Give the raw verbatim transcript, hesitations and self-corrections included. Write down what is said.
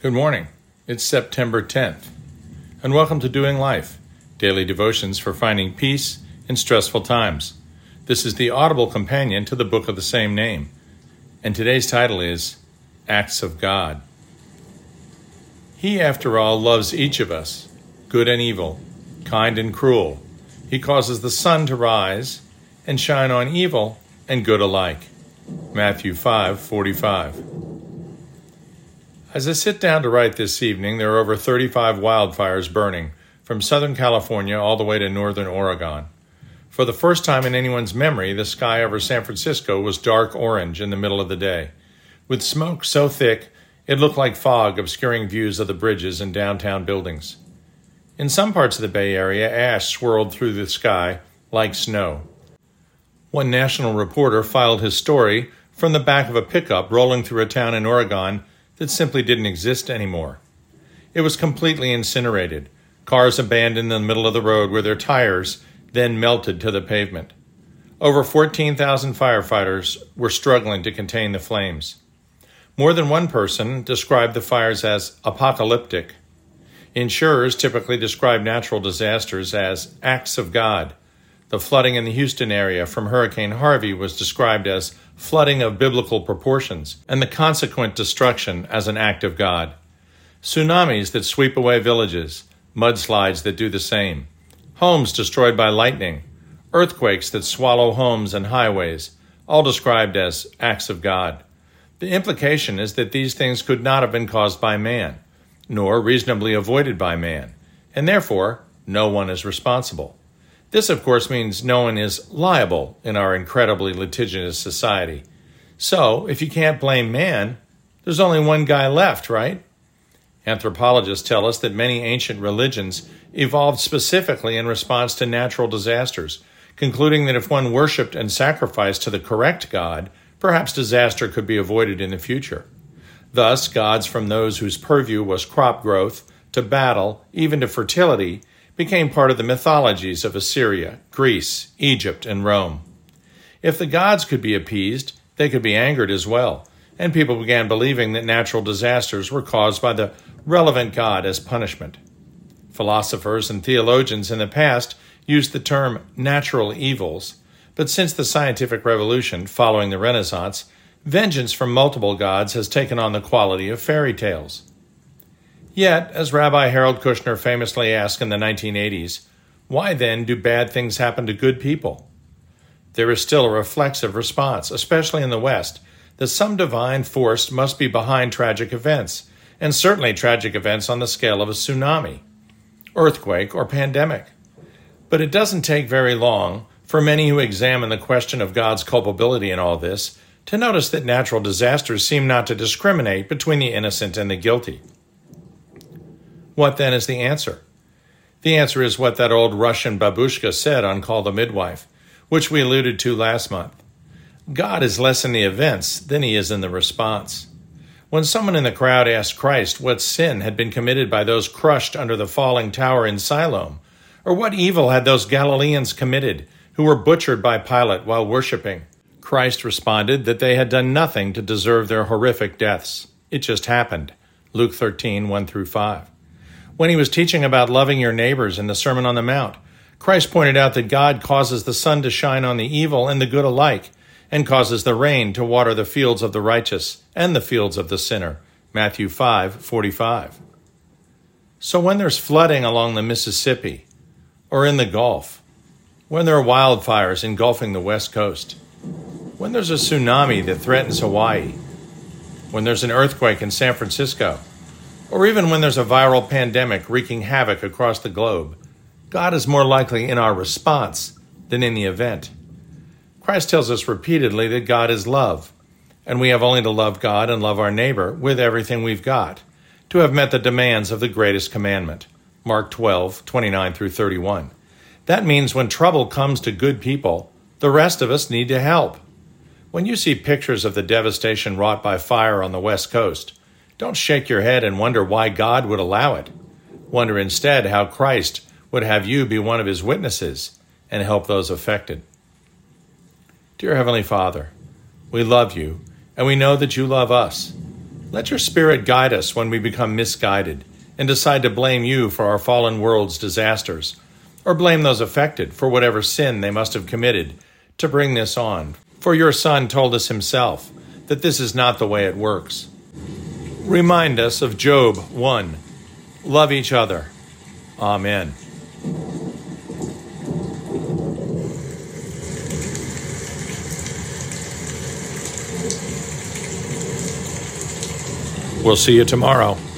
Good morning. It's September tenth, and welcome to Doing Life, daily devotions for finding peace in stressful times. This is the audible companion to the book of the same name, and today's title is Acts of God. He, after all, loves each of us, good and evil, kind and cruel. He causes the sun to rise and shine on evil and good alike. Matthew five forty-five. As I sit down to write this evening, there are over thirty-five wildfires burning, from Southern California all the way to Northern Oregon. For the first time in anyone's memory, the sky over San Francisco was dark orange in the middle of the day, with smoke so thick it looked like fog obscuring views of the bridges and downtown buildings. In some parts of the Bay Area, ash swirled through the sky like snow. One national reporter filed his story from the back of a pickup rolling through a town in Oregon that simply didn't exist anymore. It was completely incinerated, cars abandoned in the middle of the road where their tires then melted to the pavement. Over fourteen thousand firefighters were struggling to contain the flames. More than one person described the fires as apocalyptic. Insurers typically describe natural disasters as acts of God. The flooding in the Houston area from Hurricane Harvey was described as flooding of biblical proportions, and the consequent destruction as an act of God. Tsunamis that sweep away villages, mudslides that do the same, homes destroyed by lightning, earthquakes that swallow homes and highways, all described as acts of God. The implication is that these things could not have been caused by man, nor reasonably avoided by man, and therefore no one is responsible. This, of course, means no one is liable in our incredibly litigious society. So, if you can't blame man, there's only one guy left, right? Anthropologists tell us that many ancient religions evolved specifically in response to natural disasters, concluding that if one worshipped and sacrificed to the correct God, perhaps disaster could be avoided in the future. Thus, gods from those whose purview was crop growth, to battle, even to fertility, became part of the mythologies of Assyria, Greece, Egypt, and Rome. If the gods could be appeased, they could be angered as well, and people began believing that natural disasters were caused by the relevant god as punishment. Philosophers and theologians in the past used the term natural evils, but since the scientific revolution following the Renaissance, vengeance from multiple gods has taken on the quality of fairy tales. Yet, as Rabbi Harold Kushner famously asked in the nineteen eighties, why then do bad things happen to good people? There is still a reflexive response, especially in the West, that some divine force must be behind tragic events, and certainly tragic events on the scale of a tsunami, earthquake, or pandemic. But it doesn't take very long for many who examine the question of God's culpability in all this to notice that natural disasters seem not to discriminate between the innocent and the guilty. What then is the answer? The answer is what that old Russian babushka said on Call the Midwife, which we alluded to last month. God is less in the events than he is in the response. When someone in the crowd asked Christ what sin had been committed by those crushed under the falling tower in Siloam, or what evil had those Galileans committed who were butchered by Pilate while worshiping, Christ responded that they had done nothing to deserve their horrific deaths. It just happened. Luke thirteen, one through five. When he was teaching about loving your neighbors in the Sermon on the Mount, Christ pointed out that God causes the sun to shine on the evil and the good alike, and causes the rain to water the fields of the righteous and the fields of the sinner. Matthew five forty-five. So when there's flooding along the Mississippi, or in the Gulf, when there are wildfires engulfing the West Coast, when there's a tsunami that threatens Hawaii, when there's an earthquake in San Francisco, or even when there's a viral pandemic wreaking havoc across the globe, God is more likely in our response than in the event. Christ tells us repeatedly that God is love, and we have only to love God and love our neighbor with everything we've got to have met the demands of the greatest commandment, Mark twelve, twenty-nine through thirty-one. That means when trouble comes to good people, the rest of us need to help. When you see pictures of the devastation wrought by fire on the West Coast, don't shake your head and wonder why God would allow it. Wonder instead how Christ would have you be one of his witnesses and help those affected. Dear Heavenly Father, we love you, and we know that you love us. Let your Spirit guide us when we become misguided and decide to blame you for our fallen world's disasters, or blame those affected for whatever sin they must have committed to bring this on. For your Son told us himself that this is not the way it works. Remind us of Job one. Love each other. Amen. We'll see you tomorrow.